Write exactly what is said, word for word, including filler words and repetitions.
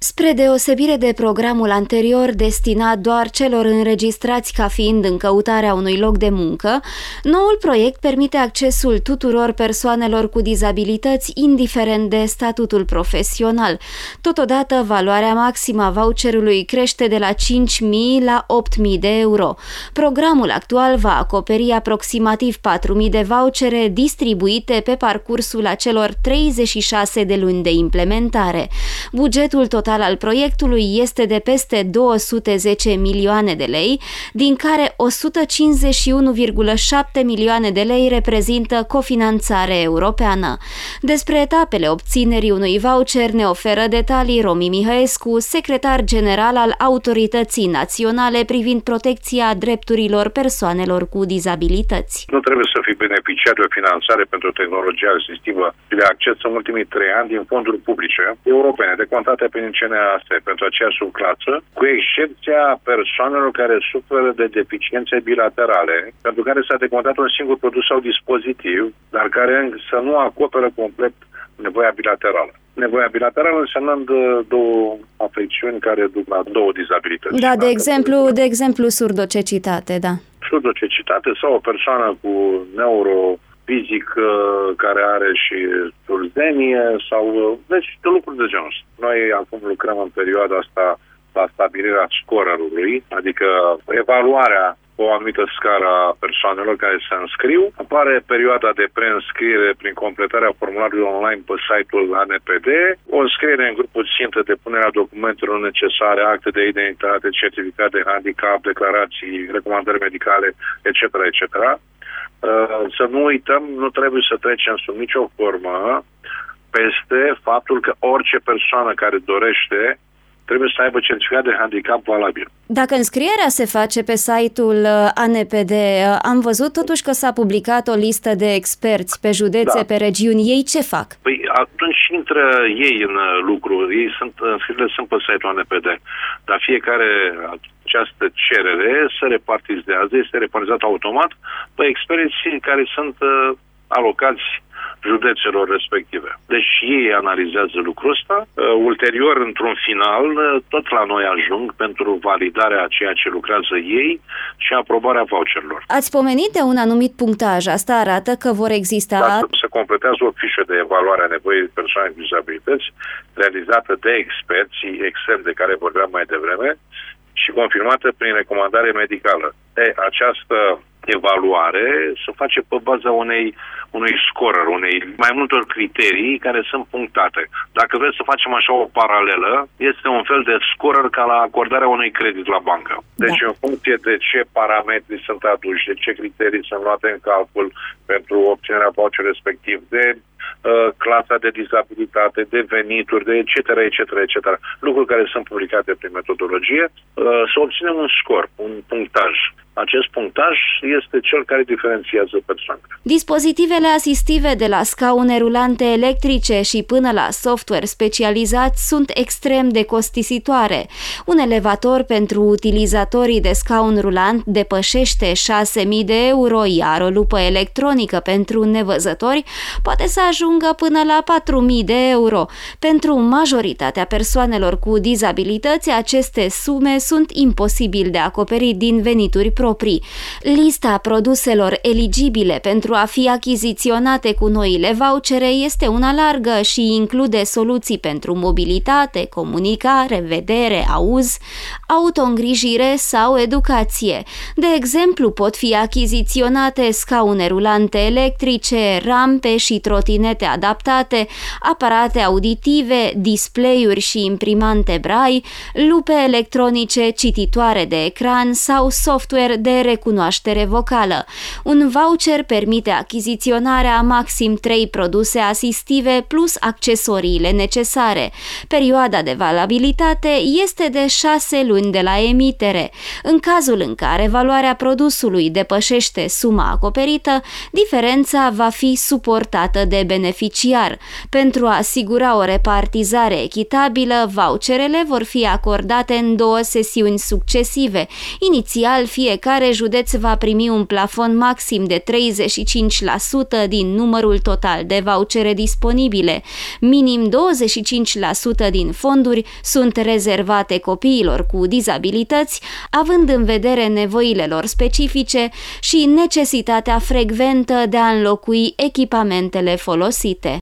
Spre deosebire de programul anterior destinat doar celor înregistrați ca fiind în căutarea unui loc de muncă, noul proiect permite accesul tuturor persoanelor cu dizabilități, indiferent de statutul profesional. Totodată, valoarea maximă a voucherului crește de la cinci mii la opt mii de euro. Programul actual va acoperi aproximativ patru mii de vouchere distribuite pe parcursul acelor treizeci și șase de luni de implementare. Bugetul total al proiectului este de peste două sute zece milioane de lei, din care o sută cincizeci și unu virgulă șapte milioane de lei reprezintă cofinanțare europeană. Despre etapele obținerii unui voucher ne oferă detalii Romi Mihăescu, secretar general al Autorității Naționale privind protecția drepturilor persoanelor cu dizabilități. Nu trebuie să fii beneficiar de o finanțare pentru tehnologia asistivă și de acces în ultimii trei ani din fonduri publice europene decontate prin C N A S pentru aceeași subclasă, cu excepția persoanelor care suferă de deficiențe bilaterale, pentru care s-a decontat un singur produs sau dispozitiv, dar care să nu acoperă complet nevoia bilaterală. Nevoia bilaterală însemnând două afecțiuni care duc la două dizabilități. Da, de exemplu, de exemplu surdocecitate, da. Surdocecitate sau o persoană cu neuro fizic care are și tulzenie sau deci de lucruri de genul ăsta. Noi acum lucrăm în perioada asta la stabilirea scorerului, adică evaluarea pe o anumită scară a persoanelor care se înscriu. Apare perioada de preînscriere prin completarea formularului online pe site-ul A N P D, o înscriere în grupul țintă, depunerea documentelor necesare, acte de identitate, certificat de handicap, declarații, recomandări medicale, et cetera, et cetera. Să nu uităm, nu trebuie să trecem sub nicio formă peste faptul că orice persoană care dorește trebuie să aibă certificat de handicap valabil. Dacă înscrierea se face pe site-ul A N P D, am văzut totuși că s-a publicat o listă de experți pe județe, da. Pe regiuni. Ei ce fac? Păi atunci intră ei în lucru. Ei sunt, înscrierile sunt pe site-ul A N P D. Dar fiecare această cerere se repartizează, este repartizat automat pe experții care sunt alocați județelor respective. Deci ei analizează lucrul ăsta. Uh, ulterior, într-un final, uh, tot la noi ajung pentru validarea a ceea ce lucrează ei și aprobarea voucherilor. Ați pomenit de un anumit punctaj. Asta arată că vor exista... Dacă se completează o fișă de evaluare a nevoii persoanei cu dizabilități realizată de experții externi de care vorbeam mai devreme și confirmată prin recomandare medicală. E, această evaluare se face pe baza unei, unui scorer, unei mai multor criterii care sunt punctate. Dacă vreți să facem așa o paralelă, este un fel de scorer ca la acordarea unui credit la bancă. Deci da. În funcție de ce parametri sunt aduși, de ce criterii sunt luate în calcul pentru obținerea voucher respectiv, de uh, clasa de dizabilitate, de venituri, de et cetera, et cetera, et cetera. Lucruri care sunt publicate prin metodologie, uh, să obținem un scor, un punctaj. Acest punctaj este cel care diferențiază persoanele. Dispozitivele asistive de la scaune rulante electrice și până la software specializat sunt extrem de costisitoare. Un elevator pentru utilizatorii de scaun rulant depășește șase mii de euro, iar o lupă electronică pentru nevăzători poate să ajungă până la patru mii de euro. Pentru majoritatea persoanelor cu dizabilități, aceste sume sunt imposibil de acoperit din venituri proprii. Lista produselor eligibile pentru a fi achiziționate cu noile vouchere este una largă și include soluții pentru mobilitate, comunicare, vedere, auz, autoîngrijire sau educație. De exemplu, pot fi achiziționate scaune rulante electrice, rampe și trotinete adaptate, aparate auditive, display-uri și imprimante Braille, lupe electronice, cititoare de ecran sau software de recunoaștere vocală. Un voucher permite achiziționarea a maxim trei produse asistive plus accesoriile necesare. Perioada de valabilitate este de șase luni de la emitere. În cazul în care valoarea produsului depășește suma acoperită, diferența va fi suportată de beneficiar. Pentru a asigura o repartizare echitabilă, voucherele vor fi acordate în două sesiuni succesive. Inițial, fiecare județ va primi un plafon maxim de treizeci și cinci la sută sută din numărul total de vouchere disponibile. Minim douăzeci și cinci la sută din fonduri sunt rezervate copiilor cu dizabilități, având în vedere nevoile lor specifice și necesitatea frecventă de a înlocui echipamentele folosite.